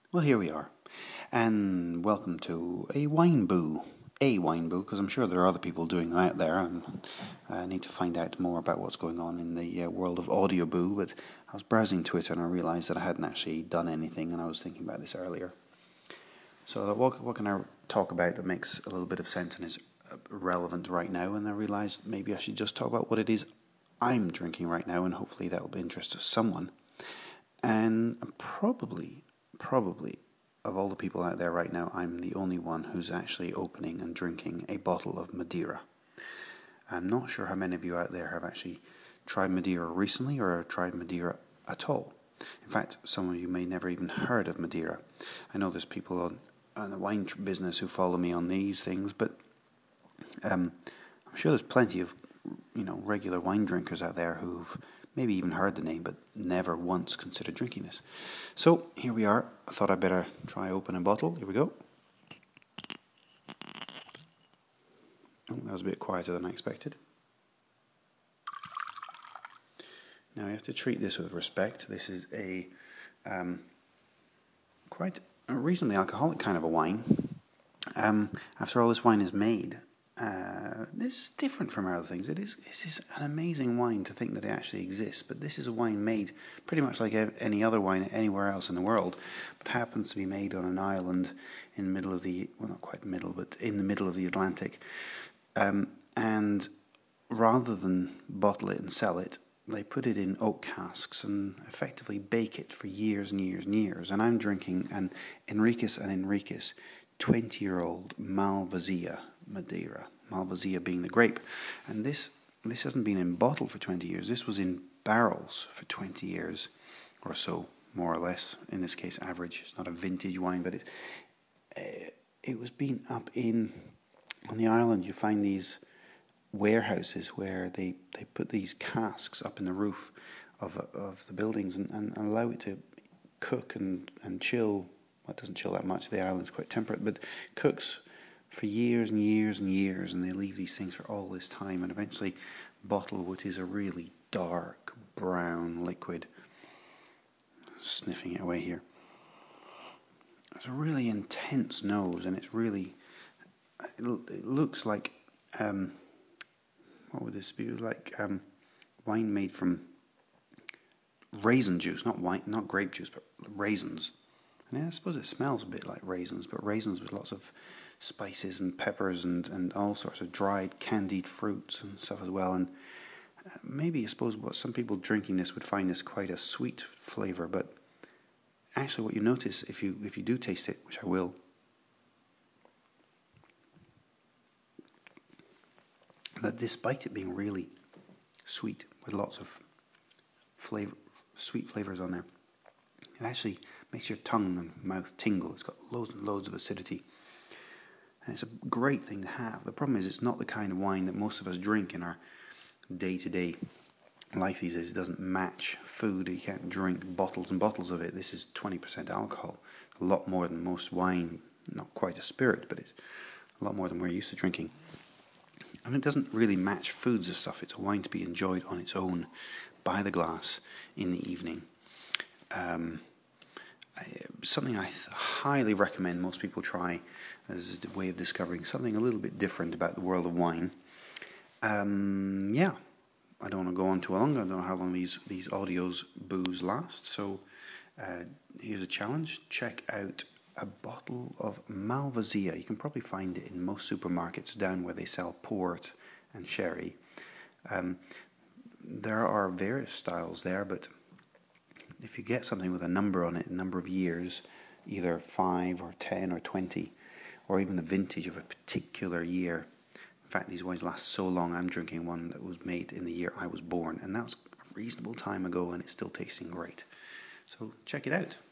Well, here we are, and welcome to a wine boo. A wine boo, because I'm sure there are other people doing that there, and I need to find out more about what's going on in the world of audio boo. But I was browsing Twitter and I realised that I hadn't actually done anything, and I was thinking about this earlier. So I thought, what can I talk about that makes a little bit of sense and is relevant right now? And I realised maybe I should just talk about what it is I'm drinking right now, and hopefully that will be interest to someone. And probably, of all the people out there right now, I'm the only one who's actually opening and drinking a bottle of Madeira. I'm not sure how many of you out there have actually tried Madeira recently or tried Madeira at all. In fact, some of you may never even heard of Madeira. I know there's people on the wine business who follow me on these things, but I'm sure there's plenty of regular wine drinkers out there who've maybe even heard the name but never once considered drinking this. So here we are. I thought I'd better try open a bottle. Here we go. Oh, that was a bit quieter than I expected. Now you have to treat this with respect. This is a quite a reasonably alcoholic kind of a wine. After all, this wine is made. This is different from other things. It is an amazing wine to think that it actually exists, but this is a wine made pretty much like any other wine anywhere else in the world, but happens to be made on an island in the middle of not quite middle, but in the middle of the Atlantic. And rather than bottle it and sell it, they put it in oak casks and effectively bake it for years and years and years. And I'm drinking an Henriques and Henriques 20-year-old Malvasia Madeira. Malvasia being the grape. And this hasn't been in bottle for 20 years. This was in barrels for 20 years or so, more or less. In this case, average. It's not a vintage wine, but it was being up on the island. You find these warehouses where they put these casks up in the roof of the buildings and allow it to cook and chill. Well, it doesn't chill that much. The island's quite temperate, but cooks for years and years and years, and they leave these things for all this time and eventually bottle what is a really dark brown liquid. Sniffing it away here. It's a really intense nose, and it's really, it looks like, what would this be? Like wine made from raisin juice, not grape juice, but raisins. And I suppose it smells a bit like raisins, but raisins with lots of spices and peppers and all sorts of dried candied fruits and stuff as well. And maybe I suppose what some people drinking this would find this quite a sweet flavour, but actually what you notice if you do taste it, which I will, that despite it being really sweet with lots of sweet flavours on there, it actually makes your tongue and mouth tingle. It's got loads and loads of acidity. And it's a great thing to have. The problem is it's not the kind of wine that most of us drink in our day-to-day life these days. It doesn't match food. You can't drink bottles and bottles of it. This is 20% alcohol. A lot more than most wine. Not quite a spirit, but it's a lot more than we're used to drinking. And it doesn't really match foods and stuff. It's a wine to be enjoyed on its own by the glass in the evening. Something I highly recommend most people try as a way of discovering something a little bit different about the world of wine. I don't want to go on too long. I don't know how long these audios boos last. So here's a challenge. Check out a bottle of Malvasia. You can probably find it in most supermarkets down where they sell port and sherry. There are various styles there, but if you get something with a number on it, a number of years, either 5 or 10 or 20, or even the vintage of a particular year. In fact, these wines last so long. I'm drinking one that was made in the year I was born, and that was a reasonable time ago, and it's still tasting great. So check it out.